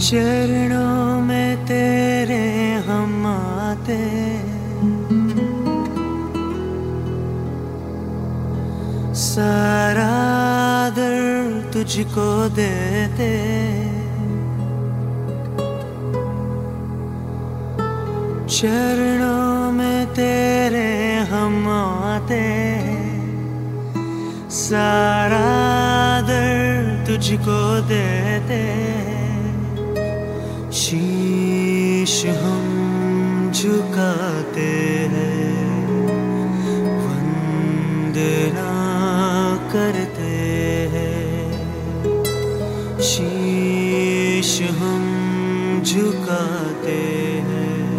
चरणों में तेरे हम आते, सारा दर्द तुझको देते। चरणों में तेरे हम आते, सारा दर्द तुझको देते। शीश हम झुकाते हैं, वंदना करते हैं। शीश हम झुकाते हैं,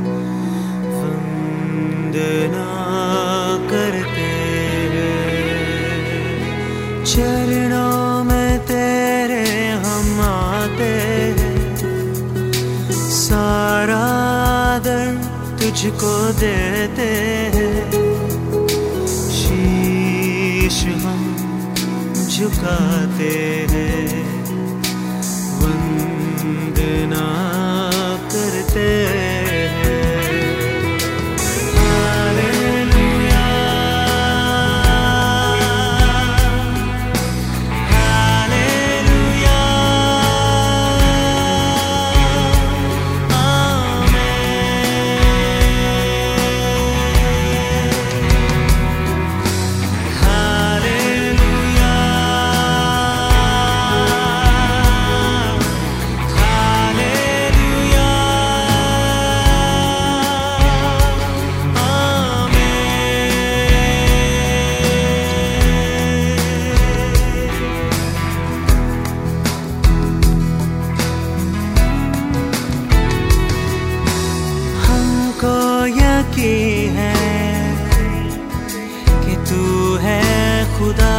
वंदना करते हैं। चरणों में तेरे हम आते हैं, सारा दर्द तुझको देते हैं। शीश हम झुकाते हैं, वंदना करते हैं। हालेलुया, हालेलुया, यकीन है कि तू है खुदा,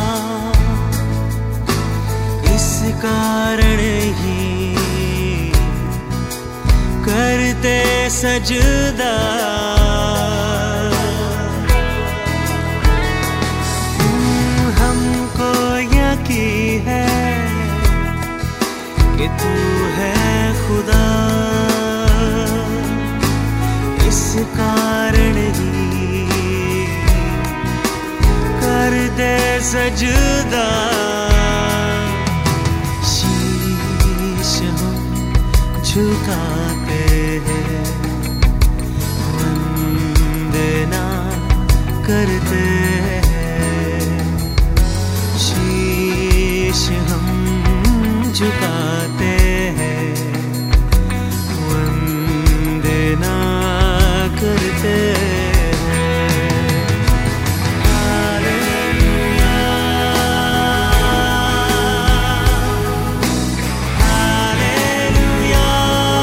इस कारण ही करते सजदा। हमको यकीन है कि तू है खुदा, इस कारण ही करते सजदा। शीश हम झुकाते हैं, वंदना करते हैं। शीश हम झुकाते हैं, वंदना करते हैं। हालेलुया, हालेलुया,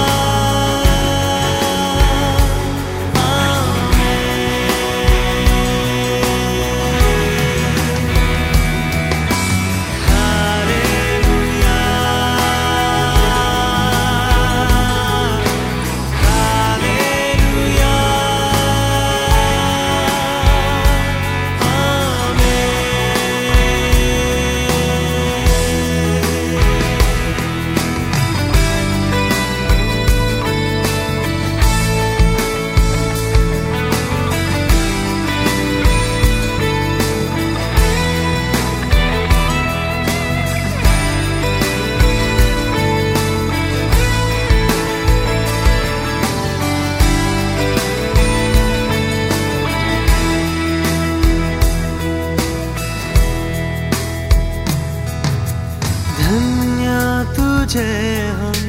धन्य तुझे हम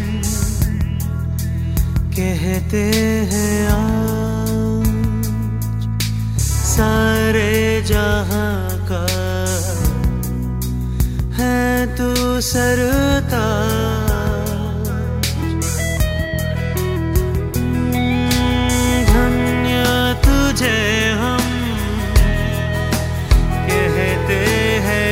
कहते हैं आज, सारे जहां का है तू सरताज। धन्य तुझे हम कहते हैं,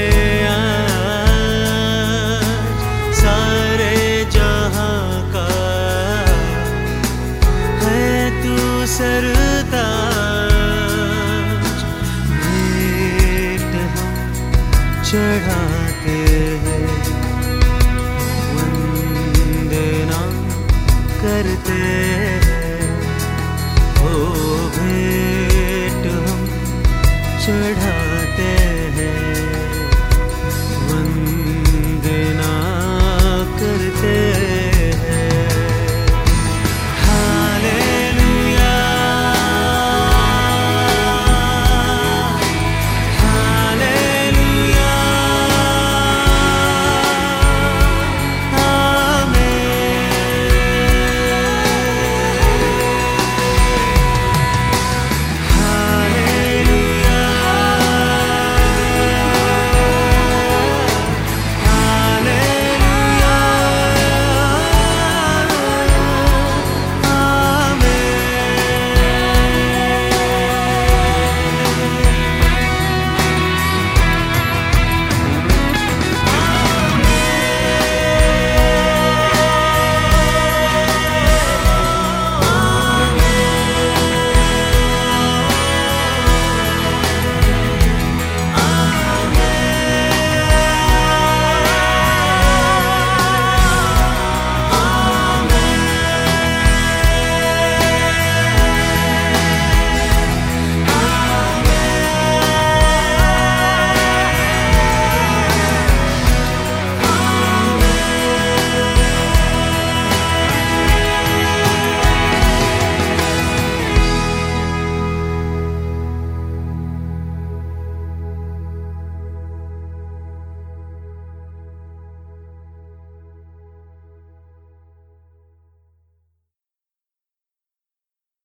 सरताज। भेंट हम चढ़ाते हैं, वंदना हो भेंट हम चढ़ा